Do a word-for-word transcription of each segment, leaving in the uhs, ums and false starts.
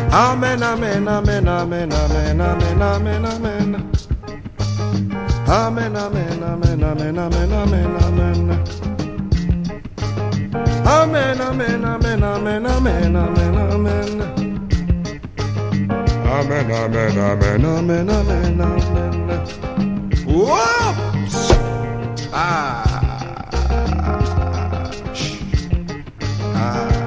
Amen, amen, amen, amen, amen, amen, amen, amen. Amen, amen, amen, amen, amen, amen, amen. Amen, amen, amen, amen, amen, amen, amen. Amen, amen, amen, amen, amen, amen. Whoa! Ah. Ah.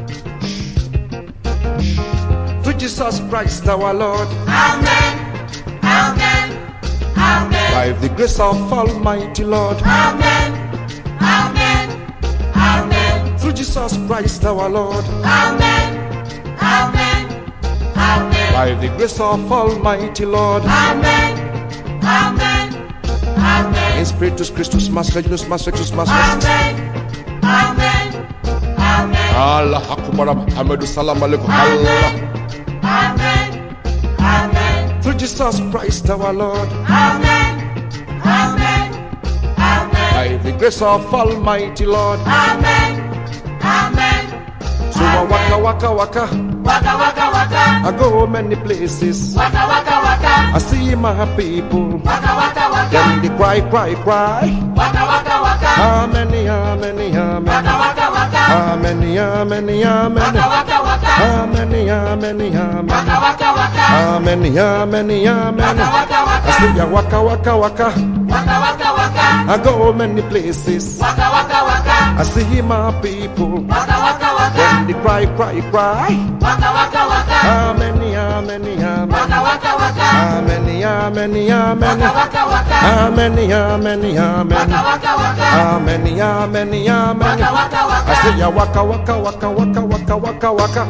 Through Jesus Christ our Lord. Amen. Amen. Amen. By the grace of Almighty Lord. Amen. Amen. Amen. Through Jesus Christ our Lord. Amen. Amen. Amen. By the grace of Almighty Lord. Amen. Amen. Amen. In Spiritus Christus, Master Jesus, Master Jesus, Master. Amen. Amen. Amen. Allah Akbar, Muhammadu Salam Alaikum. Amen. Amen. Amen. Through Jesus Christ our Lord. Amen. Amen. Amen. By the grace of Almighty Lord. Amen. Amen. So I waka waka waka. Waka waka waka. I go many places. Waka waka waka. I see my people. Waka waka waka. Then they cry, cry, cry. Waka waka waka. Amen, amen, amen. Waka waka waka. Amen, amen, amen. Waka waka waka. Amen, amen, amen. Waka waka waka. Amen, amen, amen. Waka waka waka. I say ya waka waka waka. Waka waka waka. I go many places. Waka waka waka. I see my people. Waka waka waka. When they cry, cry, cry. Waka waka waka. Amen, amen, amen. Waka waka waka. Amen, amen, amen. Waka waka waka. Amen, amen, amen. Waka waka waka. Amen, amen, amen. Waka waka waka. I say ya waka waka waka waka waka waka waka.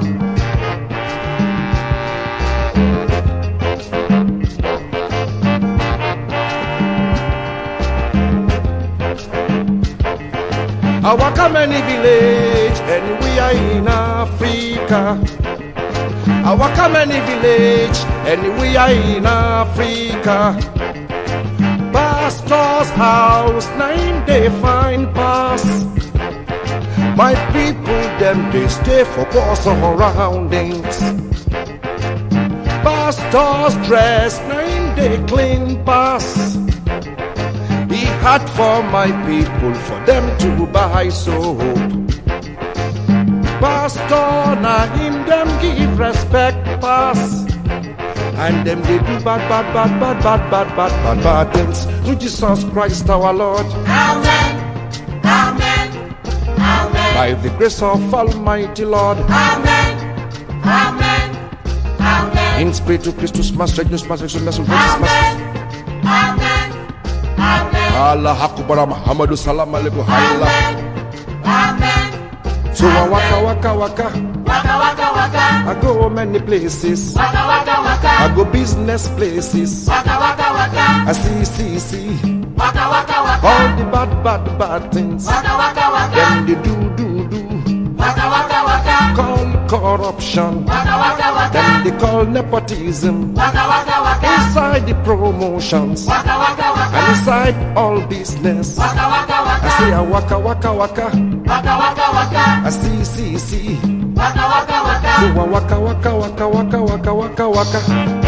I waka many village and we are in Africa. I waka many village and we are in Africa. Pastor's house, nine day fine pass. My people, them they stay for cause surroundings. Pastor's dress, nine day clean pass. He had for my people, for them to buy soap. Pastor, now him them give respect pass. And them they do bad, bad, bad, bad, bad, bad, bad, bad, bad things. Through Jesus Christ our Lord. Amen. Amen. Amen. By the grace of Almighty Lord. Amen. Amen. Amen. In Spiritus Christus, Master Jesus, Master Jesus, Master Jesus, Amen. Master. Amen. Amen. Allah Akbar, Muhammadu Salam Alaikum. Amen. Amen. So I waka waka waka. Waka waka waka. I go many places. Waka waka waka. I go business places. Waka waka waka. I see, see, see. Waka waka waka. All the bad, bad, bad things. Waka waka waka. Them they do, do, do. Waka waka waka. Call corruption. Waka waka waka. Them they call nepotism. Waka waka waka. Inside the promotions. Waka waka waka. And inside all business. Waka waka waka. I say I waka waka waka. Waka waka waka. I see, see, see. Waka waka waka. So I waka waka waka waka waka waka waka.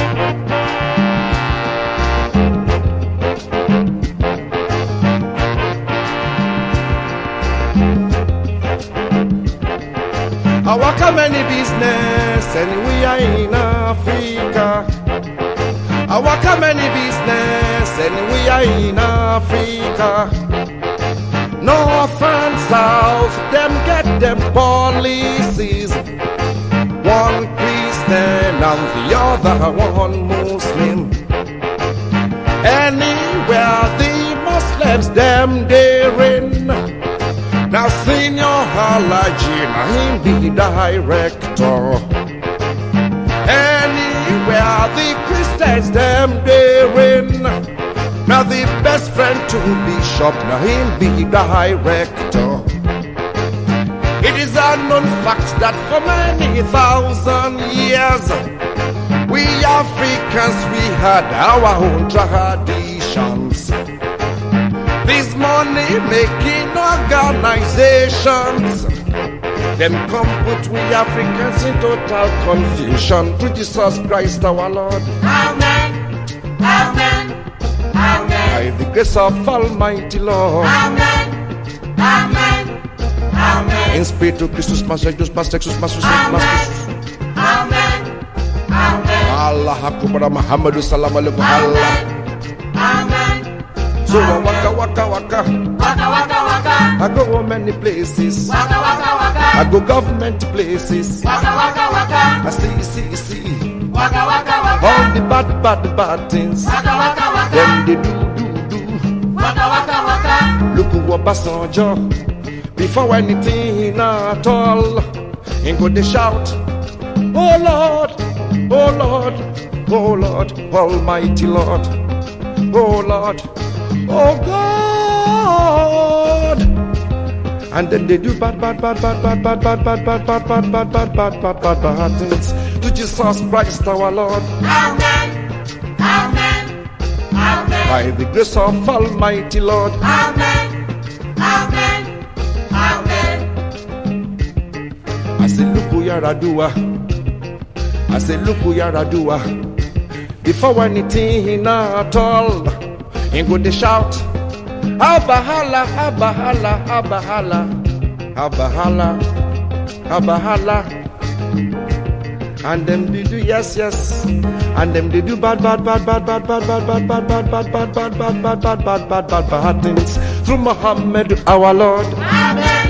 I waka many business and we are in Africa. I waka many business and we are in Africa. North and south, them get them policies. One Christian and the other one Muslim. Anywhere the Muslims them therein. Now Senior Halaji, now him be director. Anywhere the Christians them therein. Now the best friend to Bishop, now him be director. It is a known fact that for many thousand years, we Africans, we had our own traditions. These money-making organizations, Them come put we Africans in total confusion. Through Jesus Christ our Lord. Amen. Amen. Amen. By the grace of Almighty Lord. Amen. Amen. Amen. In Spiritu Christus Masectus Masexus Masus Masus. Amen. Amen. Allah Akbar Muhammadu Sallam Alaikum Allah. Amen. So waka waka waka. Waka waka waka. I go many places. Waka waka waka. I go government places. Waka waka waka. I see see see. Waka waka waka. All the bad bad bad things. Waka waka waka. Them they do do do. Waka waka waka. Look who Obasanjo. Before anything at all, and go they shout, oh Lord, oh Lord, oh Lord, Almighty Lord, oh Lord, oh God. And then they do bad, bad, bad, bad, bad, bad, bad, bad, bad, bad, bad, bad, bad, bad, bad, bad, bad things to Jesus Christ our Lord. Amen. Amen. Amen. By the grace of Almighty Lord. Amen. Amen. Amen. I say, look who you're a doer. I say, look who you're a doer. Before anything at all, ain't go to shout, Abahala, Abahala, Abahala, Abahala, Abahala. And them they do yes, yes. And them they do bad, bad, bad, bad, bad, bad, bad, bad, bad, bad, bad, bad, bad, bad, bad, bad, bad, bad, bad, bad things through Muhammad our Lord. Amen.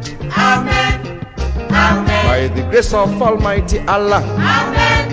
Amen. Amen. By the grace of Almighty Allah. Amen.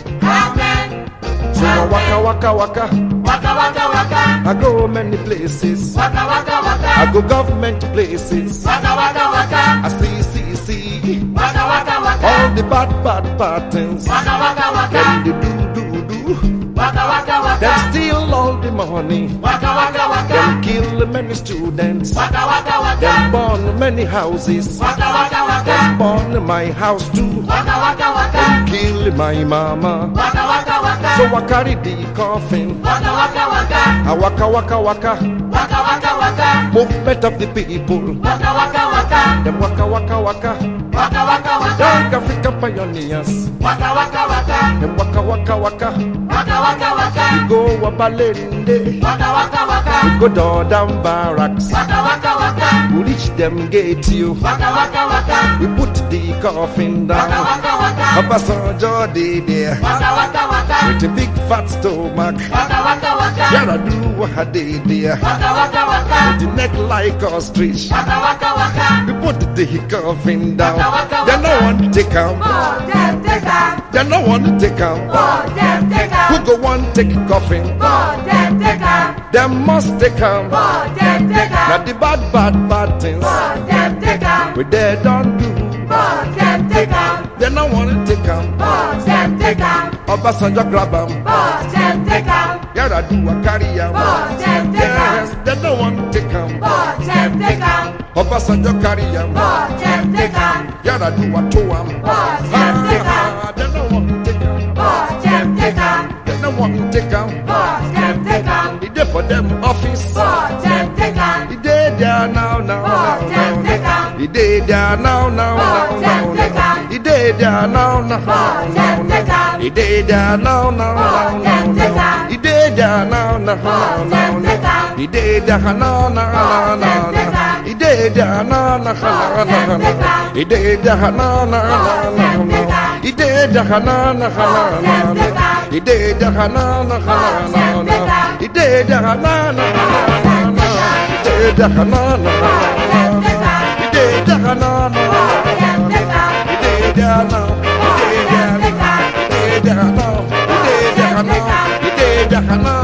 Amen. So waka waka waka. Waka waka waka. I go many places. Waka waka waka. I go government places. Waka waka waka. I see see see. Waka waka waka. All the bad bad bad things. Waka waka waka. Them they do do do. Waka waka waka. Them steal all the money. Waka waka waka. Them kill many students. Waka waka waka. Them burn many houses. Waka waka waka. Them burn my house too. Waka waka waka. Them kill my mama. Waka waka waka. So I carry the coffin. Waka waka waka. I waka waka waka. Waka waka waka. Movement of the people. Waka waka waka. Them waka waka waka. Waka waka waka. Young African pioneers. Waka waka waka. Them waka waka waka. Waka waka waka. We go a Balende. Waka waka waka. We go down down barracks. Waka waka waka. We reach them gate you. Waka waka waka. We put the coffin Waka down. waka waka. Obasanjo dey there Waka waka waka. with a big fat stomach. Waka waka waka. Yara do what I dey there Waka waka waka. with the neck like ostrich. Waka waka waka. We put the coffin down. Waka waka They no waka. want to take am. Oh, them take am. They no want to take am. Oh, them take Who am. go want take coffin? Oh, them take am. Them must take am. Oh, them take Now am. the bad bad bad things Oh, them take am. we they don't do. Oh, them take am. They no want to take am. Oh, them take am. Obasanjo grab am. Oh, them take am. Yara do a carry am. Oh, them take Yes, am. they no want to take am. Oh, them take am. Obasanjo carry am. Oh, them take am. Yara do a to am. Oh, them take am. They no want to take am. Oh, them take am. They no want to take am. Oh, them take am. He dey for them office. Oh, them take am. He dey there now now Oh, now them take now. am. He dey there now now Oh, now them now take now. am. He dey there now now Oh, now them take now. am. He dey there now now Oh, now them now take now. am. He dey there now now Oh, now them now take now. am. He dey there now now now Oh, now them take now. am. He dey there now now Oh, now them now take now. am. He dey there now now now Oh, them now take now. am. He dey there now now Oh, now them now take now. am. He dey there now now now Oh, now them take now. am. He dey there now now now now. He dey there now now now. He dey there now now. He dey there now. He dey there now. He dey there now. He dey there now. He dey there now. He dey there now.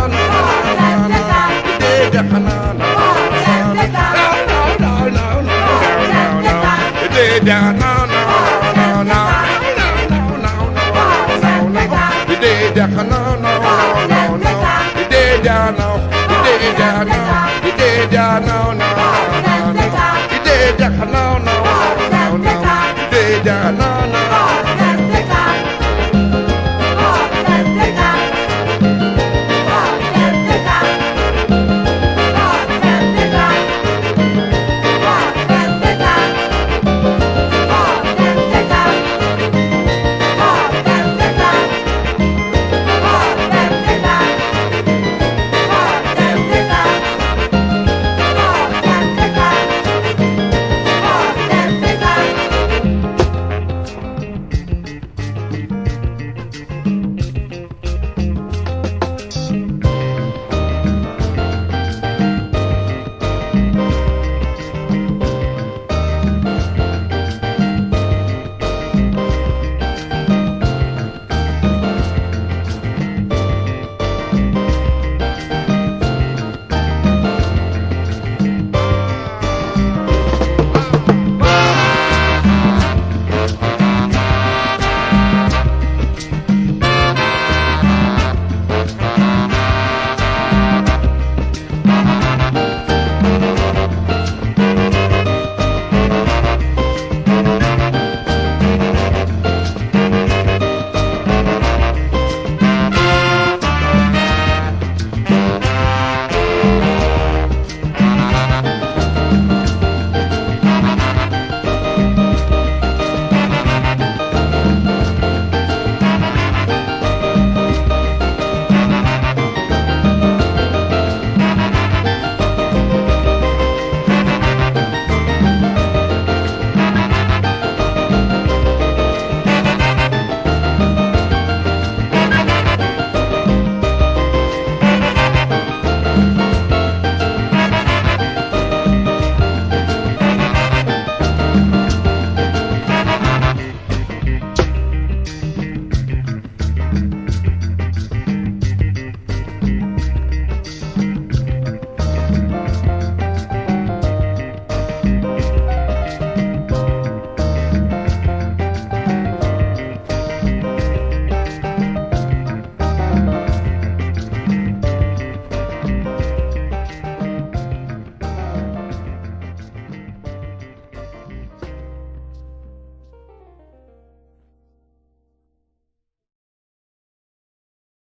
No, no, no, no, no, no. He dey there now, no, no, no, no, no, no, no. He dey there now, no, no, no, no. He dey there now. He dey there now. He dey there now, no, no, no, no. He dey there now, no, no, no, no. He dey there now.